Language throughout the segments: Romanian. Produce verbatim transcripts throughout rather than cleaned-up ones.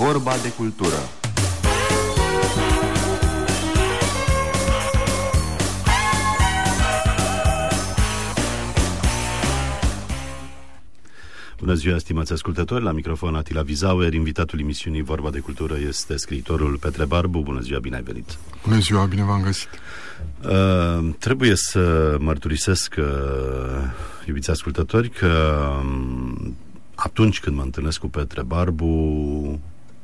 Vorba de cultură. Bună ziua, stimați ascultători, la microfon Atila Vizauer. Invitatul emisiunii Vorba de Cultură este scriitorul Petre Barbu. Bună ziua, bine ai venit! Bună ziua, bine v-am găsit! Uh, trebuie să mărturisesc, uh, iubiți ascultători, că um, atunci când mă întâlnesc cu Petre Barbu,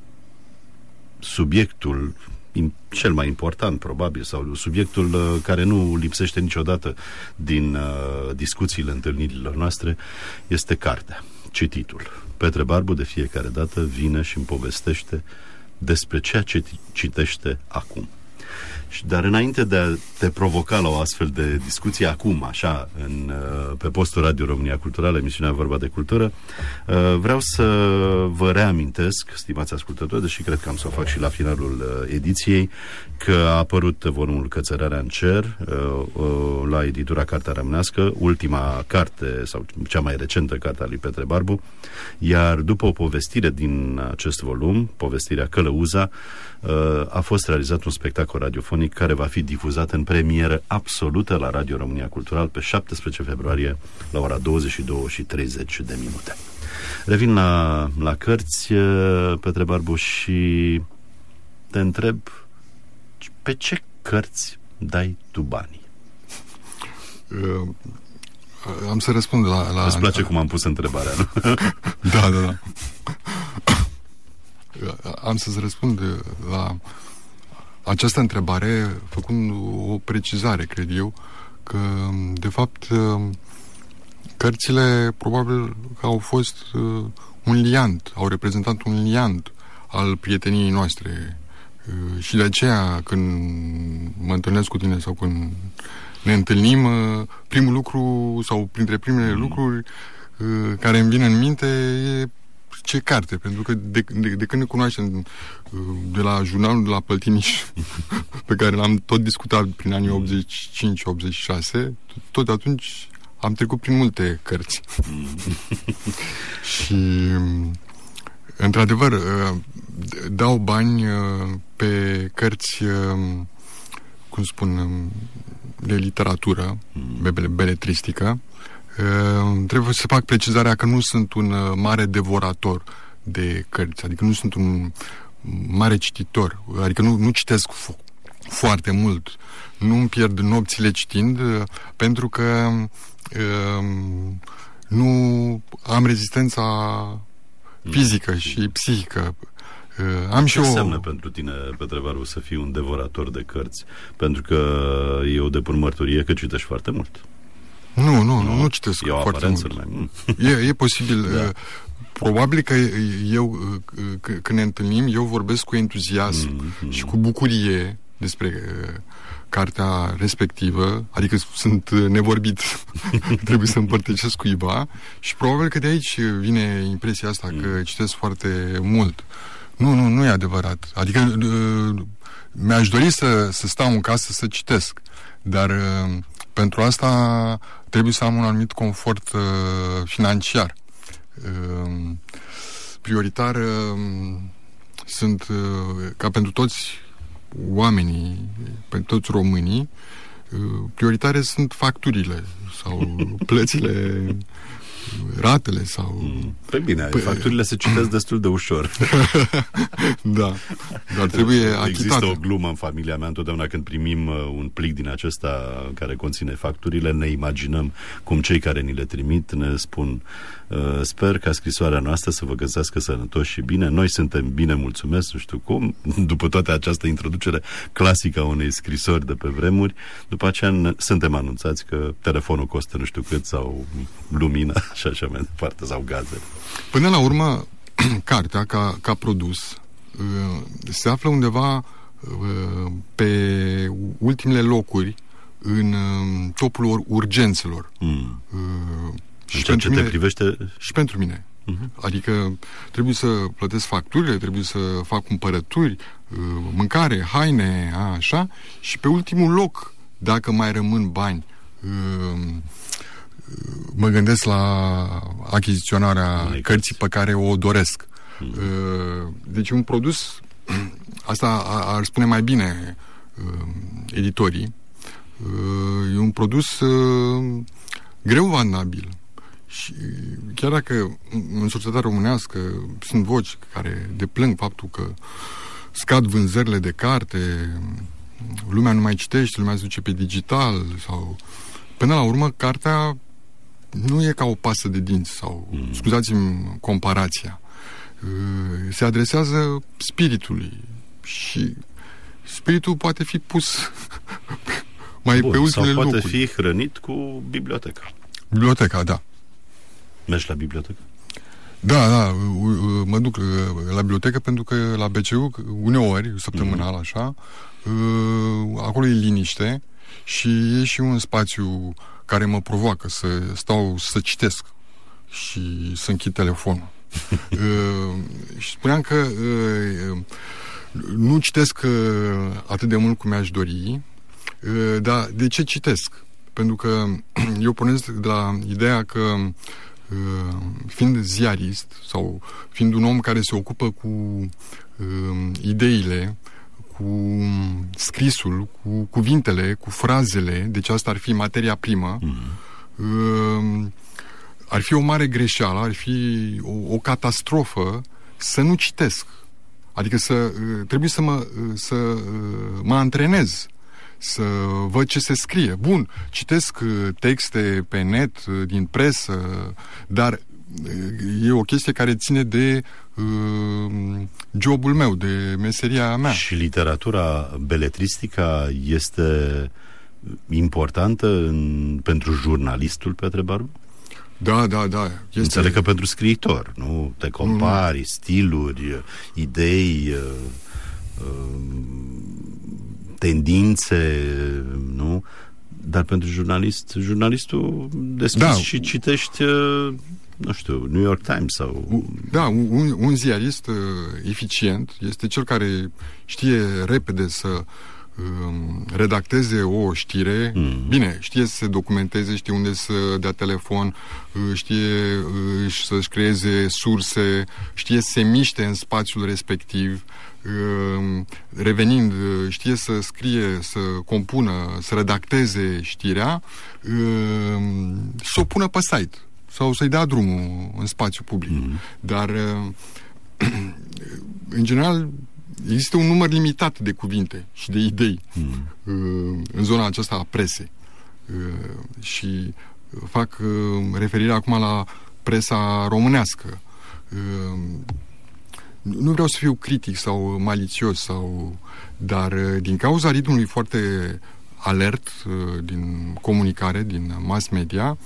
subiectul cel mai important, probabil, sau subiectul uh, care nu lipsește niciodată din uh, discuțiile, întâlnirilor noastre, este cartea, cititul. Petre Barbu de fiecare dată vine și îmi povestește despre ceea ce citește acum. Dar înainte de a te provoca la o astfel de discuție acum, așa, în, pe postul Radio România Culturală, emisiunea Vorba de Cultură, vreau să vă reamintesc, stimați ascultători, deși cred că am să o fac și la finalul ediției, că a apărut volumul Cățărarea în cer la editura Cartea Rămânească, ultima carte, sau cea mai recentă carte a lui Petre Barbu, iar după o povestire din acest volum, povestirea Călăuza, a fost realizat un spectacol radiofonic care va fi difuzat în premieră absolută la Radio România Cultural pe șaptesprezece februarie la ora douăzeci și două și treizeci de minute. Revin la, la cărți, Petre Barbu, și te întreb, pe ce cărți dai tu banii? Uh, am să răspund la... la Îți place la... cum am pus întrebarea, nu? Da, da, da. Am să-ți răspund la această întrebare făcând o precizare, cred eu, că, de fapt, cărțile probabil că au fost un liant, au reprezentat un liant al prieteniei noastre. Și de aceea, când mă întâlnesc cu tine sau când ne întâlnim, primul lucru sau printre primele mm. lucruri care îmi vine în minte e ce carte, pentru că de, de, de când ne cunoaștem, de la jurnalul de la Păltiniș, pe care l-am tot discutat prin anii optzeci și cinci optzeci și șase, tot atunci am trecut prin multe cărți. Și, într-adevăr, dau bani pe cărți, cum spun, de literatură, beletristică. Uh, trebuie să fac precizarea că nu sunt un uh, mare devorator de cărți, adică nu sunt un mare cititor, adică nu, nu citesc fo- foarte mult, nu îmi pierd nopțile citind, uh, pentru că uh, nu am rezistența fizică și psihică. Uh, am Ce și înseamnă o... pentru tine, Petre Barbu, să fii un devorator de cărți? Pentru că eu depun mărturie că citești foarte mult. Nu, nu, nu, nu citesc e o foarte mult. Mai... E, e posibil. Da. Probabil că eu, când ne întâlnim, eu vorbesc cu entuziasm mm-hmm. și cu bucurie despre cartea respectivă, adică sunt nevorbit, trebuie să împărtășesc cuiva, și probabil că de aici vine impresia asta mm. că citesc foarte mult. Nu, nu, nu e adevărat. Adică mi-aș dori să, să stau în casă să citesc, dar pentru asta trebuie să am un anumit confort uh, financiar. Uh, prioritar uh, sunt, uh, ca pentru toți oamenii, pentru toți românii, uh, prioritare sunt facturile sau plățile, ratele sau... Păi bine, P- facturile se citesc destul de ușor. Da, dar trebuie achitate. Există o glumă în familia mea, întotdeauna când primim un plic din acesta care conține facturile, ne imaginăm cum cei care ni le trimit ne spun: sper ca scrisoarea noastră să vă găsească sănătoși și bine, noi suntem bine, mulțumesc, nu știu cum. După toată această introducere clasică a unei scrisori de pe vremuri, după aceea ne, suntem anunțați că telefonul costă nu știu cât, sau lumina și așa mai departe, sau gazele. Până la urmă, cartea ca, ca produs se află undeva pe ultimele locuri în topul urgențelor. Mm. Și ceea ce mine, te privește... Și pentru mine. Uh-huh. Adică trebuie să plătesc facturile, trebuie să fac cumpărături, mâncare, haine, a, așa, și pe ultimul loc, dacă mai rămân bani, mă gândesc la achiziționarea Unei cărții pe care o doresc. Mm. Deci un produs, asta ar spune mai bine editorii, e un produs greu vandabil. Și chiar dacă în societatea românească sunt voci care deplâng faptul că scad vânzările de carte, lumea nu mai citește, lumea se duce pe digital, sau până la urmă cartea nu e ca o pastă de dinți sau, mm. scuzați-mi comparația, se adresează spiritului și spiritul poate fi pus mai Bun, pe ultimele sau poate locuri. fi hrănit cu biblioteca. Biblioteca, da. Mergi la bibliotecă? Da, da, mă duc la bibliotecă pentru că la B C U, uneori, săptămânal, mm. așa, acolo e liniște și e și un spațiu care mă provoacă să stau să citesc și să închid telefonul. Și spuneam că nu citesc atât de mult cum mi-aș dori, dar de ce citesc? Pentru că eu pornesc de la ideea că fiind ziarist sau fiind un om care se ocupă cu uh, ideile, cu scrisul, cu cuvintele, cu frazele, deci asta ar fi materia primă, mm-hmm. uh, ar fi o mare greșeală, ar fi o, o catastrofă să nu citesc. Adică să uh, trebuie să mă, uh, să uh, mă antrenez, să văd ce se scrie. Bun, citesc texte pe net, din presă, dar e o chestie care ține de uh, jobul meu, de meseria mea. Și literatura beletristica este importantă în, pentru jurnalistul Petre Barbu? Da, da, da. Este... Înțeleg că pentru scriitor, nu? Te compari, mm. stiluri, idei... Uh, uh, tendințe, nu? Dar pentru jurnalist, jurnalistul deschizi da. și citești, nu știu, New York Times sau... Da, un, un ziarist uh, eficient este cel care știe repede să uh, redacteze o știre, mm. bine, știe să se documenteze, știe unde să dea telefon, uh, știe uh, să-și creeze surse, știe să se miște în spațiul respectiv, revenind, știe să scrie, să compună, să redacteze știrea, să o pună pe site sau să-i dea drumul în spațiu public. Mm. Dar în general există un număr limitat de cuvinte și de idei mm. în zona aceasta a presei. Și fac referire acum la presa românească. Nu vreau să fiu critic sau malițios, sau, dar din cauza ritmului foarte alert din comunicare, din mass media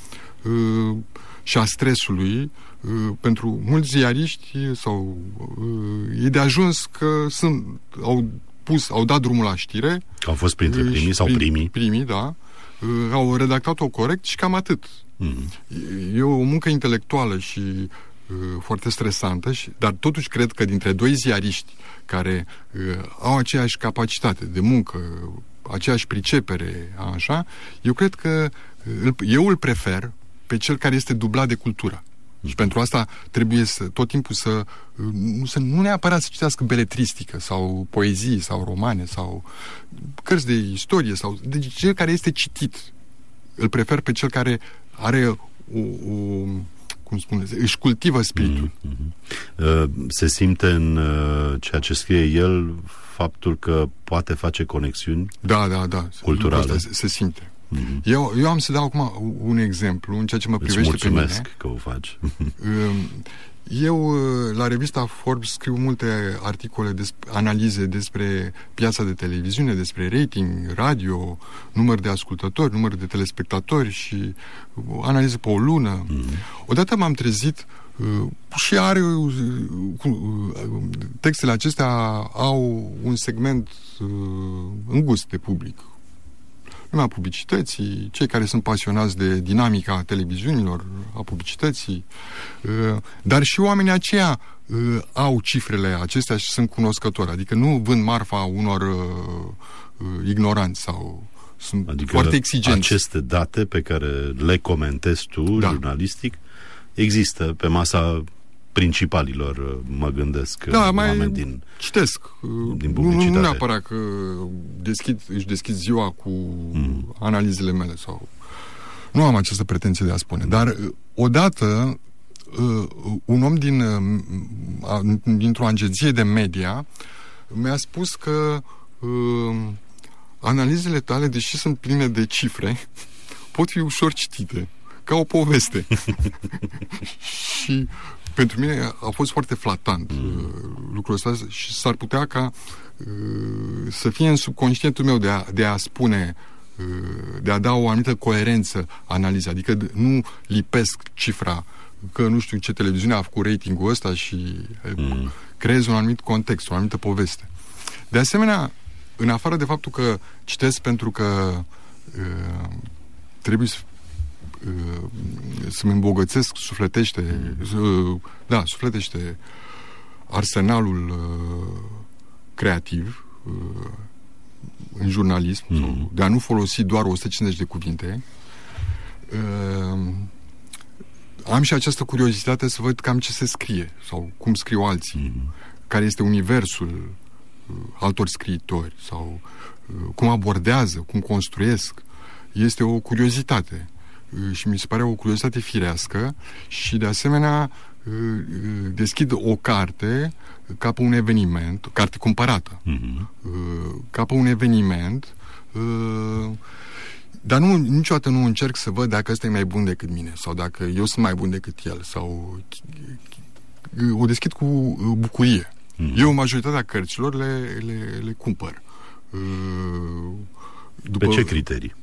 și a stresului, pentru mulți ziariști sau e de ajuns că sunt, au pus, au dat drumul la știre. Au fost printre primii sau primii. Primii, da. Au redactat-o corect și cam atât. Mm. E o muncă intelectuală și foarte stresantă, și, dar totuși cred că dintre doi ziariști care uh, au aceeași capacitate de muncă, aceeași pricepere, așa, eu cred că uh, eu îl prefer pe cel care este dublat de cultură. Mm. Și pentru asta trebuie să, tot timpul să, uh, nu, să nu neapărat să citească beletristică sau poezii sau romane sau cărți de istorie sau deci cel care este citit. Îl prefer pe cel care are o, o cum spuneți, își cultivă spiritul. Mm-hmm. Se simte în ceea ce scrie el faptul că poate face conexiuni da, da, da. culturale. Se, se simte. Mm-hmm. Eu, eu am să dau acum un exemplu în ceea ce mă Îți privește pe mine. mulțumesc că o faci. Eu, la revista Forbes, scriu multe articole, despre, analize despre piața de televiziune, despre rating, radio, număr de ascultători, număr de telespectatori și analize pe o lună. Mm. Odată m-am trezit uh, și are uh, uh, textele acestea au un segment uh, îngust de public. Lumea publicității, cei care sunt pasionați de dinamica televiziunilor, a publicității, dar și oamenii aceia au cifrele acestea și sunt cunoscători, adică nu vând marfa unor ignoranți sau sunt adică foarte exigenți. Aceste date pe care le comentezi tu, da. jurnalistic, există pe masa principalilor, mă gândesc, da, mai oameni din citesc. Din publicitate. Nu, nu neapărat că deschid, își deschid ziua cu mm. analizele mele sau... Nu am această pretenție de a spune. Dar odată un om din, dintr-o agenție de media mi-a spus că analizele tale, deși sunt pline de cifre, pot fi ușor citite, ca o poveste. Și pentru mine a fost foarte flatant mm. lucrul ăsta și s-ar putea ca să fie în subconștientul meu de a, de a spune, de a da o anumită coerență analizei, adică nu lipesc cifra că nu știu ce televiziune a făcut ratingul ăsta și mm. creez un anumit context, o anumită poveste. De asemenea, în afară de faptul că citesc pentru că uh, trebuie să uh, să-mi îmbogățesc sufletește uh, da, sufletește arsenalul uh, creativ uh, în jurnalism, mm. sau de a nu folosi doar o sută cincizeci de cuvinte, uh, am și această curiozitate să văd cam ce se scrie sau cum scriu alții, mm. care este universul altor scriitori sau cum abordează, cum construiesc. Este o curiozitate și mi se pare o curiozitate firească și de asemenea deschid o carte ca pe un eveniment, o carte cumpărată, mm-hmm. ca pe un eveniment, dar nu, niciodată nu încerc să văd dacă ăsta e mai bun decât mine sau dacă eu sunt mai bun decât el sau o deschid cu bucurie. Mm. Eu majoritatea cărților le, le, le cumpăr. După... Pe ce criterii?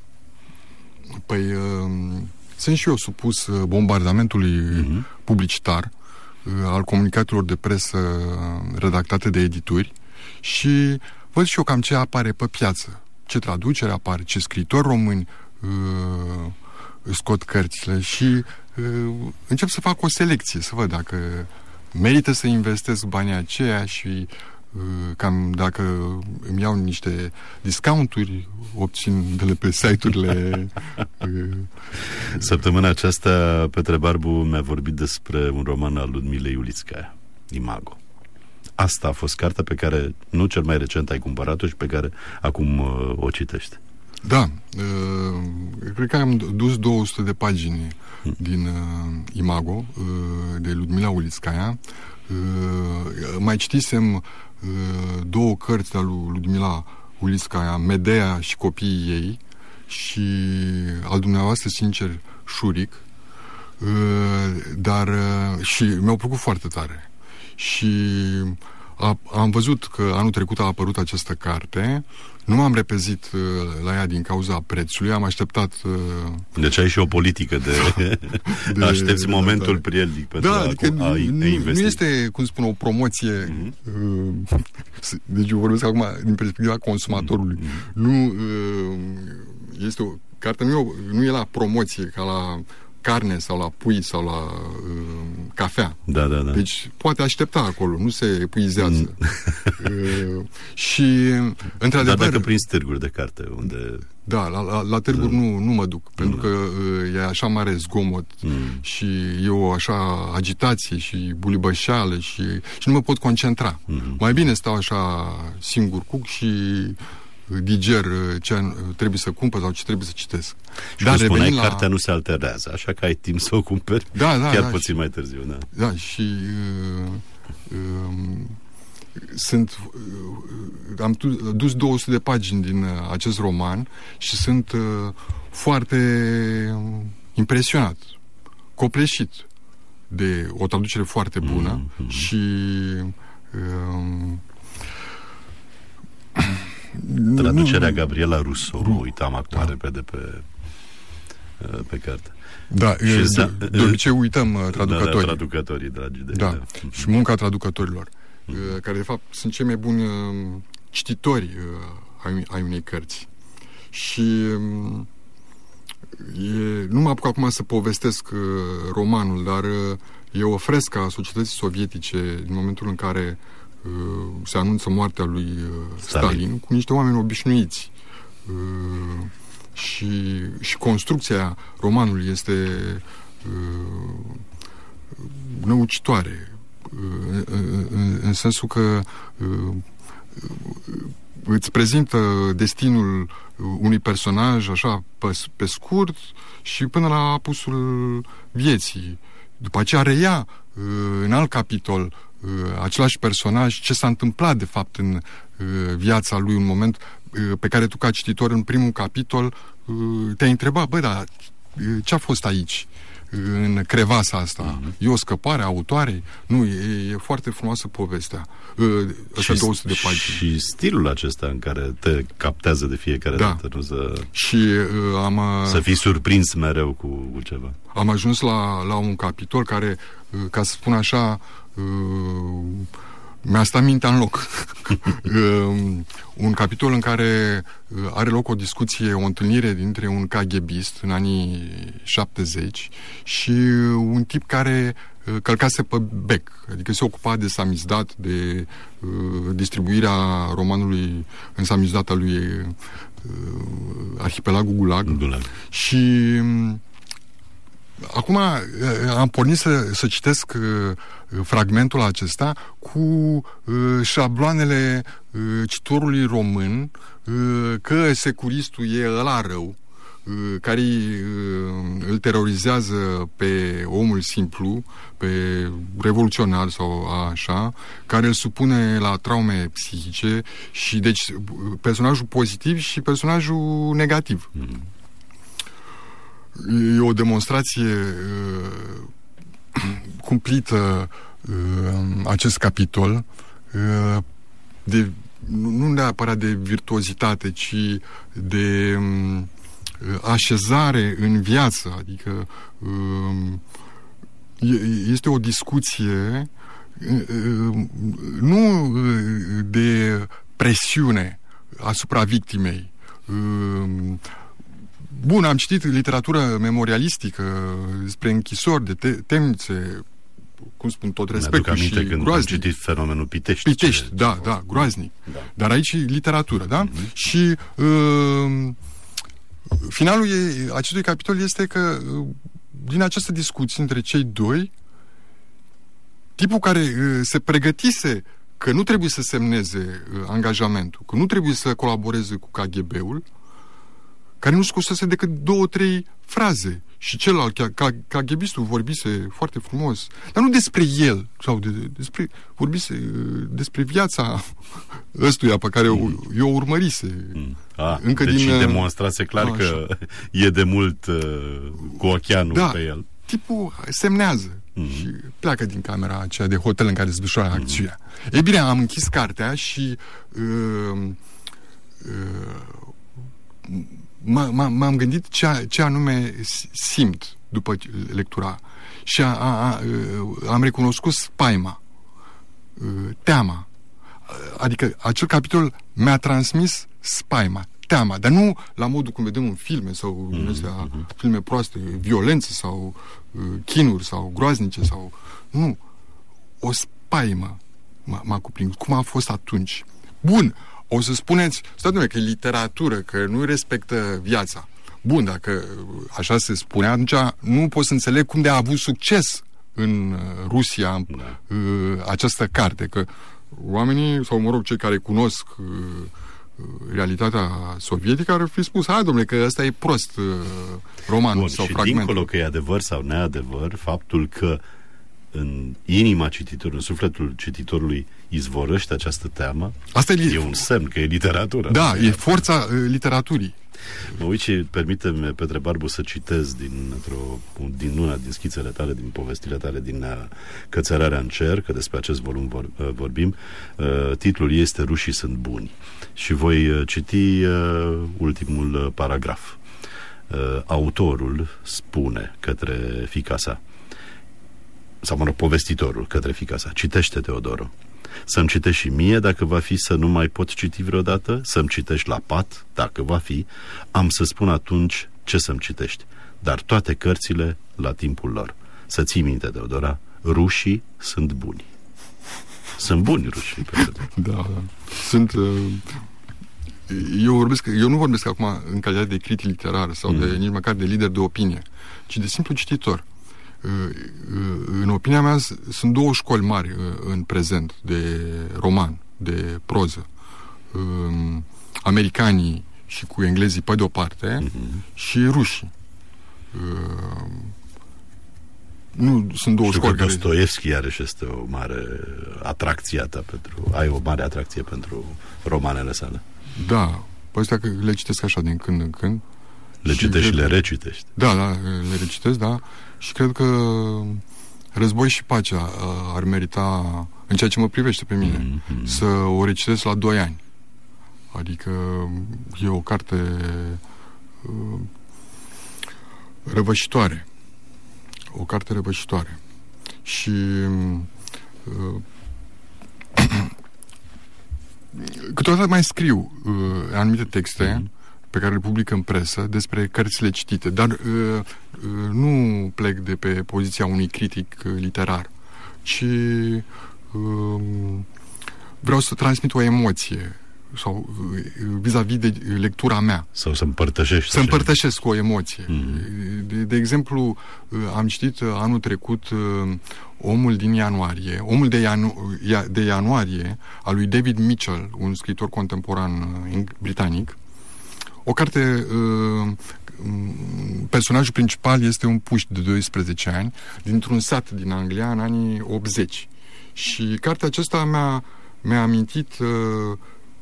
Păi sunt și eu supus bombardamentului mm-hmm. publicitar al comunicatelor de presă redactate de edituri și văd și eu cam ce apare pe piață, ce traducere apare, ce scriitori români uh, scot cărțile și uh, încep să fac o selecție, să văd dacă merită să investesc banii aceia și uh, cam dacă îmi iau niște discounturi, obțin de pe site-urile. Uh... Săptămâna aceasta Petre Barbu mi-a vorbit despre un roman al Ludmilei Ulițcaia, Imago. Asta a fost cartea pe care, nu cel mai recent, ai cumpărat-o și pe care acum uh, o citești. Da. Uh, cred că am dus două sute de pagini hmm. din uh, Imago, uh, de Ludmila Ulițcaia. Uh, mai citisem uh, două cărți de lui Ludmila Ulițcaia, Medea și copiii ei, și al dumneavoastră, sincer, Șuric. Uh, dar uh, și mi-au plăcut foarte tare. Și a, am văzut că anul trecut a apărut această carte. Nu m-am repezit uh, la ea din cauza prețului. Am așteptat... Uh, deci ai și o politică de... de aștepți de momentul de prielnic pentru da, a, adică a, a investi. Nu este, cum spun, o promoție... Mm-hmm. Uh, deci eu vorbesc acum din perspectiva consumatorului. Mm-hmm. Nu... Uh, este o... Cartea nu e, o, nu e la promoție ca la carne sau la pui sau la uh, cafea. Da, da, da. Deci poate aștepta acolo, nu se epuizează. Mm. uh, și, într-adevăr... Dar dacă prin târguri de carte, unde... Da, la, la, la târguri mm. nu, nu mă duc, pentru mm. că uh, e așa mare zgomot mm. și e o așa agitație și bulibășeală și, și nu mă pot concentra. Mm. Mai bine stau așa singur cuc și diger ce trebuie să cumpăr sau ce trebuie să citesc. Și dar cum spuneai, la... cartea nu se alterează, așa că ai timp să o cumperi da, da, chiar da, puțin și, mai târziu. Da, da și uh, uh, sunt uh, am dus două sute de pagini din uh, acest roman și sunt uh, foarte impresionat, copleșit de o traducere foarte bună mm-hmm. și uh, traducerea Gabriela Russo, nu uitam acum da. repede pe, pe carte. Da, și de, za- de obicei uităm traducătorii. Da, da, traducătorii, dragi de da. Și munca traducătorilor, mm-hmm. care de fapt sunt cei mai buni cititori ai, ai unei cărți. Și e, nu mă apuc acum să povestesc romanul, dar e o frescă a societății sovietice din momentul în care se anunță moartea lui Stalin, Stalin cu niște oameni obișnuiți. Și, și construcția romanului este năucitoare. în, în sensul că îți prezintă destinul unui personaj așa pe, pe scurt și până la apusul vieții. După aceea reia în alt capitol același personaj, ce s-a întâmplat de fapt în viața lui, un moment pe care tu ca cititor în primul capitol te-ai întrebat, băi, dar ce a fost aici? În crevasa asta. Mm-hmm. E o scăpare a autoarei? Nu, e, e foarte frumoasă povestea. Așa două sute de pagini. Și stilul acesta în care te captează de fiecare da. dată, nu să, și, uh, am, să fii surprins mereu cu, cu ceva. Am ajuns la, la un capitol care, uh, ca să spun așa, uh, mi-a stat mintea în loc. Un capitol în care are loc o discuție, o întâlnire dintre un KGBist în anii șaptezeci și un tip care călcase pe bec, adică se ocupa de samizdat, de uh, distribuirea romanului în samizdat al lui uh, Arhipelagul Gulag. Gulag. Și um, acum am pornit să, să citesc uh, fragmentul acesta cu uh, șabloanele uh, cititorului român uh, că securistul e ăla rău, uh, care uh, îl terorizează pe omul simplu, pe revoluționar sau așa, care îl supune la traume psihice și deci personajul pozitiv și personajul negativ. Mm. E o demonstrație uh, cumplită uh, acest capitol uh, de, nu neapărat de virtuozitate, ci de uh, așezare în viață, adică uh, este o discuție uh, nu de presiune asupra victimei. Uh, Bun, am citit literatură memorialistică despre închisori de te- temnițe, cum spun, tot respectul și când groaznic. Am citit fenomenul Pitești. Pitești, ce... da, da, groaznic. Da. Dar aici literatură, da? Mm-hmm. Și uh, finalul e, acestui capitol este că uh, din această discuție între cei doi, tipul care uh, se pregătise că nu trebuie să semneze uh, angajamentul, că nu trebuie să colaboreze cu K G B-ul, care nu scosese decât două, trei fraze. Și celălalt, KGB-istul, vorbise foarte frumos. Dar nu despre el, sau de, despre, vorbise despre viața ăstuia pe care mm. o, eu o urmărise. Mm. A, încă deci din, demonstrase clar a, că așa. E de mult uh, cu ocheanul da, pe el. Tipul semnează mm. și pleacă din camera aceea de hotel în care se desfășoară mm. acțiunea. Ei bine, am închis cartea și uh, uh, m-am gândit ce, ce anume simt după lectura și a, a, a, am recunoscut spaima, teama. Adică acel capitol mi-a transmis spaima, teama, dar nu la modul cum vedem în filme sau mm-hmm. astea, filme proaste, violență sau chinuri sau groaznice sau... Nu. O spaimă m-a, m-a cuprins. Cum a fost atunci? Bun, o să spuneți, stai dumne, că e literatură, că nu respectă viața. Bun, dacă așa se spune, atunci nu pot să înțeleg cum de a avut succes în Rusia da. această carte, că oamenii, sau mă rog, cei care cunosc realitatea sovietică ar fi spus, hai domnule, că ăsta e prost romanul Bun, sau și fragmentul. Dincolo că e adevăr sau neadevăr, faptul că în inima cititorului, în sufletul cititorului izvorăște această teamă, asta e, e un semn că e literatură. Da, e forța uh, literaturii. Mă uit și permite-mi, Petre Barbu, să citez din, din una din schițele tale, din povestile tale, din uh, Cățărarea în cer, că despre acest volum vor, uh, vorbim. Uh, titlul este Rușii sunt buni. Și voi uh, citi uh, ultimul uh, paragraf. Uh, autorul spune către fiica sa, sau mă rog, povestitorul către fiica sa, citește, Teodoro. Să-mi citești și mie, dacă va fi, să nu mai pot citi vreodată, să-mi citești la pat, dacă va fi, am să spun atunci ce să-mi citești, dar toate cărțile la timpul lor. Să ții minte, Teodora, rușii sunt buni. Sunt buni rușii. Da, da. Sunt... Uh... Eu, vorbesc, eu nu vorbesc acum în calitate de critic literar sau mm. de, nici măcar de lider de opinie, ci de simplu cititor. În opinia mea, sunt două școli mari în prezent de roman, de proză. Americanii și cu englezii pe de-o parte, uh-huh. și rușii. Nu, sunt două știu școli că care... Dostoevski iarăși este o mare atracție a ta pentru... Ai o mare atracție pentru romanele sale. Da, pe astea că le citesc așa din când în când. Le și citești și cred... le recitești. Da, da, le recitesc, da. Și cred că Război și Pacea ar merita, în ceea ce mă privește pe mine, mm-hmm. să o recitesc la doi ani. Adică e o carte uh, răvășitoare. O carte răvășitoare. Și uh, câteodată mai scriu uh, anumite texte mm-hmm. pe care le public în presă despre cărțile citite, dar uh, uh, nu plec de pe poziția unui critic uh, literar, ci uh, vreau să transmit o emoție sau uh, vis-a-vis de lectura mea. Sau să împărtășești. Să împărtășesc o emoție. Mm-hmm. De, de exemplu, uh, am citit uh, anul trecut uh, Omul din ianuarie, Omul de, ianu- de ianuarie al lui David Mitchell, un scriitor contemporan uh, britanic. O carte, uh, personajul principal este un puști de doisprezece ani dintr-un sat din Anglia în anii optzeci. Și cartea aceasta mi-a, mi-a amintit uh,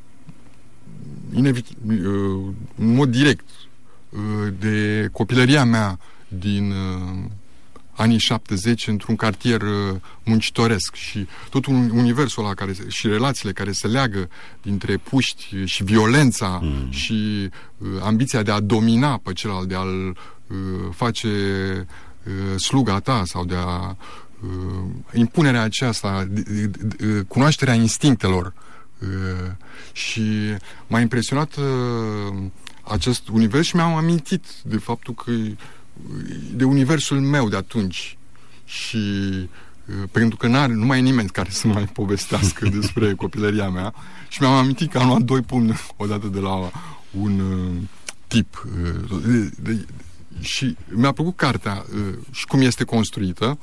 inevit- uh, în mod direct uh, de copilăria mea din uh, anii șaptezeci într-un cartier uh, muncitoresc și tot un universul ăla care, și relațiile care se leagă dintre puști și violența mm. și uh, ambiția de a domina pe celălalt, de a-l uh, face uh, sluga ta sau de a uh, impunerea aceasta, de, de, de, cunoașterea instinctelor uh, și m-a impresionat uh, acest univers și mi-am amintit de faptul că de universul meu de atunci și uh, pentru că n-are, nu mai e nimeni care să mai povestească despre copilăria mea și mi-am amintit că am luat doi pumni odată de la un uh, tip uh, de, de, și mi-a plăcut cartea uh, și cum este construită,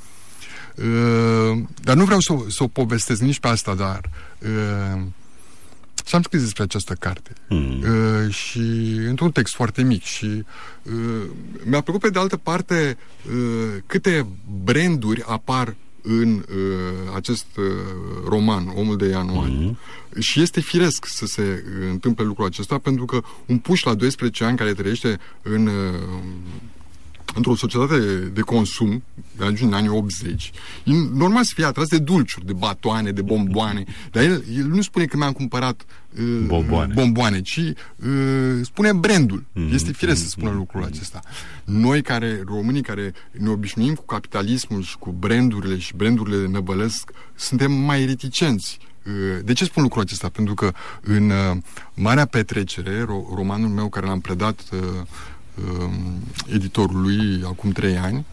uh, dar nu vreau să, să o povestesc nici pe asta, dar uh, și am scris despre această carte mm. uh, și într-un text foarte mic și uh, mi-a plăcut pe de altă parte uh, câte branduri apar în uh, acest uh, roman, Omul de ianuarie. Mm. Și este firesc să se uh, întâmple lucrul acesta, pentru că un puș la doisprezece ani care trăiește în uh, într-o societate de consum, ajunge în anii optzeci, e normal să fie atras de dulciuri, de batoane, de bomboane, dar el, el nu spune că mi-am cumpărat uh, bomboane. bomboane, ci uh, spune brandul. Mm-hmm. Este firesc mm-hmm. să spună lucrul acesta. Noi care, românii care ne obișnuim cu capitalismul și cu brandurile și brandurile năbălesc, suntem mai reticenți. De ce spun lucrul acesta? Pentru că în uh, Marea Petrecere, ro- romanul meu care l-am predat uh, editorului acum trei ani,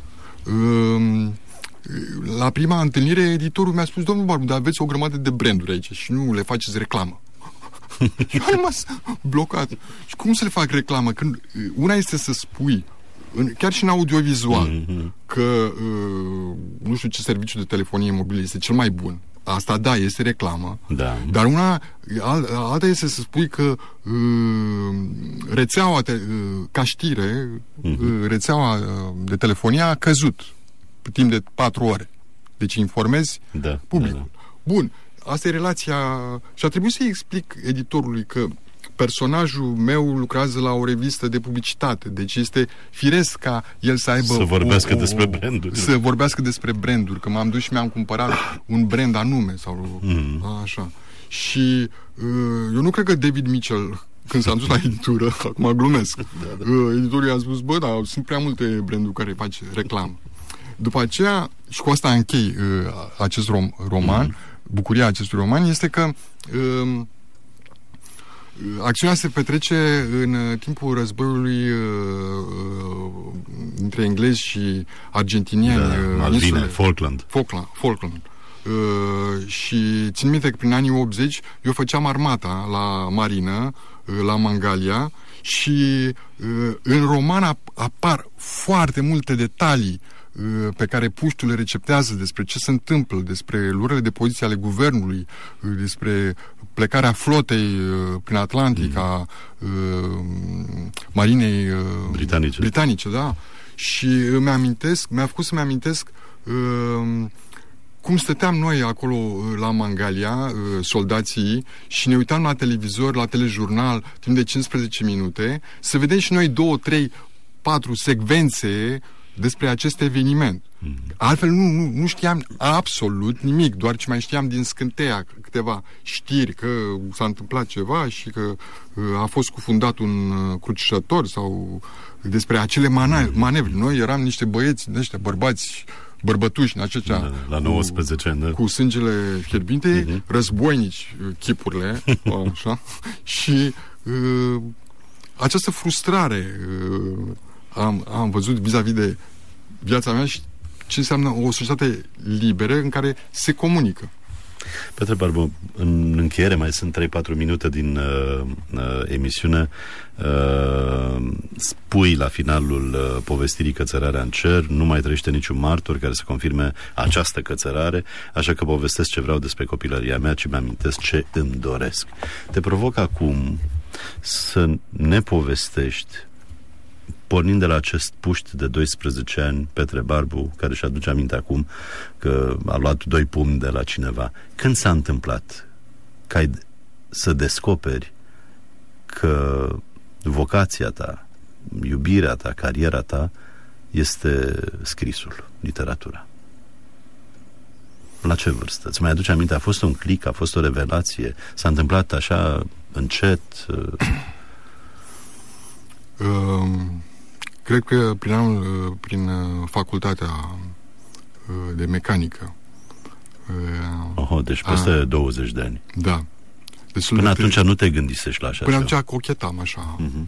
la prima întâlnire editorul mi-a spus: domnul Barbu, dar aveți o grămadă de branduri aici și nu le faceți reclamă. Și am rămas blocat. Și cum să le fac reclamă? Când una este să spui, în, chiar și în audiovizual, mm-hmm. că nu știu ce serviciu de telefonie mobilă este cel mai bun. Asta, da, este reclamă. Da. Dar una, alta este să spui că uh, rețeaua, te, uh, ca știre, uh-huh. uh, rețeaua de telefonie a căzut timp de patru ore. Deci informezi da, publicul. Da, da. Bun, asta e relația. Și a trebuit să-i explic editorului că personajul meu lucrează la o revistă de publicitate, deci este firesc ca el să aibă... Să vorbească o, o, despre branduri. Să vorbească despre branduri, că m-am dus și mi-am cumpărat un brand anume, sau mm. așa. Și uh, eu nu cred că David Mitchell, când s-a dus la editură, acum glumesc, da, da. Uh, editorul i-a spus: bă, dar sunt prea multe branduri care face reclamă. După aceea, și cu asta închei uh, acest rom- roman, mm. bucuria acestui roman este că uh, acțiunea se petrece în timpul războiului uh, uh, între englezi și argentinieni. Da, Malvine, Falkland. Falkland. Falkland. Uh, și țin minte că prin anii optzeci eu făceam armata la marină, uh, la Mangalia, și uh, în roman ap- apar foarte multe detalii pe care puștul le receptează despre ce se întâmplă, despre luările de poziție ale guvernului, despre plecarea flotei prin Atlantic mm. a marinei britanice. britanice, da. Și îmi amintesc, mi-a făcut să-mi amintesc cum stăteam noi acolo la Mangalia, soldații, și ne uitam la televizor, la telejurnal, timp de cincisprezece minute, să vedem și noi două, trei, patru secvențe despre acest eveniment. Mm-hmm. Altfel nu, nu, nu știam absolut nimic, doar ce mai știam din scânteia câteva știri că s-a întâmplat ceva și că a fost cufundat un crucișător sau despre acele mane- manevre. Noi eram niște băieți, ăștia, bărbați bărbătuși în aceea, da, la nouăsprezece ani, da. Cu sângele fierbinte, uh-huh. războinici chipurile, așa, și uh, această frustrare uh, am, am văzut vis-a-vis de viața mea și ce înseamnă o societate liberă în care se comunică. Petre Barbu, în încheiere mai sunt trei patru minute din uh, uh, emisiune. Uh, spui la finalul uh, povestirii Cățărarea în cer, nu mai trăiește niciun martor care să confirme această cățărare, așa că povestesc ce vreau despre copilăria mea, ce mi-amintesc, ce îmi doresc. Te provoc acum să ne povestești, pornind de la acest puști de doisprezece ani, Petre Barbu, care își aduce aminte acum că a luat doi pumni de la cineva. Când s-a întâmplat ca ai să descoperi că vocația ta, iubirea ta, cariera ta este scrisul, literatura? La ce vârstă? Îți mai aduce aminte? A fost un click, a fost o revelație? S-a întâmplat așa încet? Um... Cred că prin, anul, prin facultatea de mecanică. Oho, deci peste a, douăzeci de ani. Da. Destul Până de atunci pre... nu te gândisești la așa Până ceva. atunci cochetam așa. Uh-huh.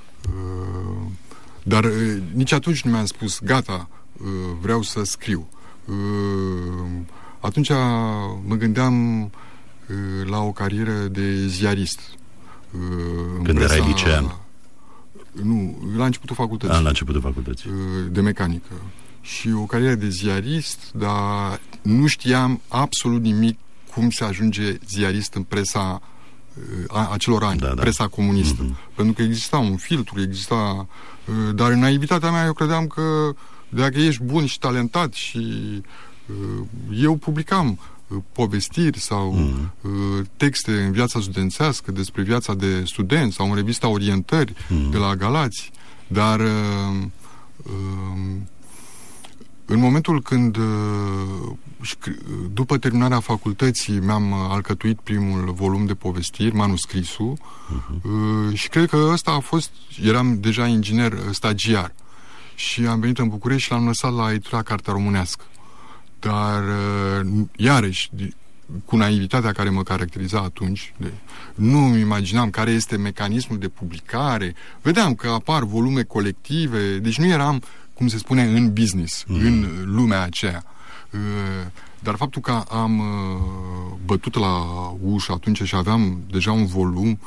Dar nici atunci nu mi-am spus, gata, vreau să scriu. Atunci mă gândeam la o carieră de ziarist. Când erai licean? Nu, la începutul facultății. A, la începutul facultății. De mecanică. Și o carieră de ziarist, dar nu știam absolut nimic cum se ajunge ziarist în presa a, acelor ani, da, da. presa comunistă. Mm-hmm. Pentru că exista un filtru, exista... Dar în naivitatea mea eu credeam că dacă ești bun și talentat și eu publicam povestiri sau mm. uh, texte în viața studențească despre viața de student sau în revista Orientări mm. de la Galați, dar uh, uh, în momentul când uh, după terminarea facultății mi-am alcătuit primul volum de povestiri, manuscrisul, mm-hmm. uh, și cred că ăsta a fost, eram deja inginer stagiar și am venit în București și l-am lăsat la editura Cartea Românească. Dar, iarăși, cu naivitatea care mă caracteriza atunci, de, nu îmi imaginam care este mecanismul de publicare. Vedeam că apar volume colective, deci nu eram, cum se spune, în business, mm. în lumea aceea. Dar faptul că am bătut la ușă atunci și aveam deja un volum,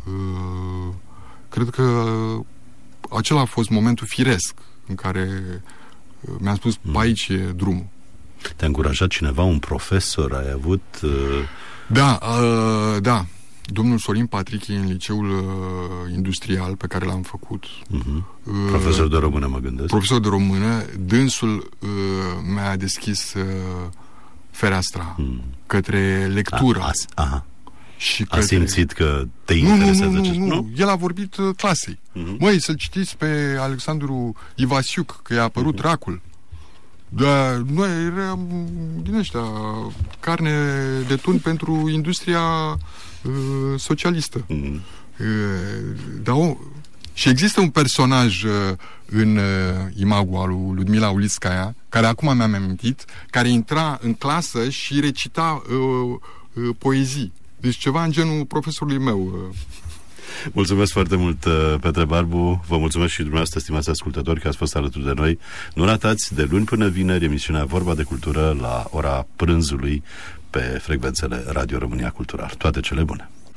cred că acela a fost momentul firesc în care mi-am spus, mm. pe aici e drumul. Te-a încurajat cineva, un profesor, ai avut... Uh... Da, uh, da. Domnul Sorin Patrichi în liceul uh, industrial pe care l-am făcut. Uh-huh. Uh, profesor de română, mă gândesc. Profesor de română. Dânsul uh, mi-a deschis uh, fereastra mm. către lectură. A, a, aha. Și a către... simțit că te interesează nu, nu, acest... Nu, nu, nu. El a vorbit uh, clasei. Uh-huh. Măi, să-l citiți pe Alexandru Ivasiuc, că i-a apărut uh-huh. Dracul. Da, noi eram din ăștia carne de tun pentru industria uh, socialistă. Mm. Uh, da, o, și există un personaj uh, în uh, imagul al lui Ludmila Ulitskaya, care acum mi-am amintit, care intra în clasă și recita uh, uh, poezii. Deci ceva în genul profesorului meu. Uh. Mulțumesc foarte mult, Petre Barbu. Vă mulțumesc și dumneavoastră, stimați ascultători, că ați fost alături de noi. Nu ratați de luni până vineri emisiunea Vorba de Cultură la ora prânzului pe frecvențele Radio România Cultural. Toate cele bune!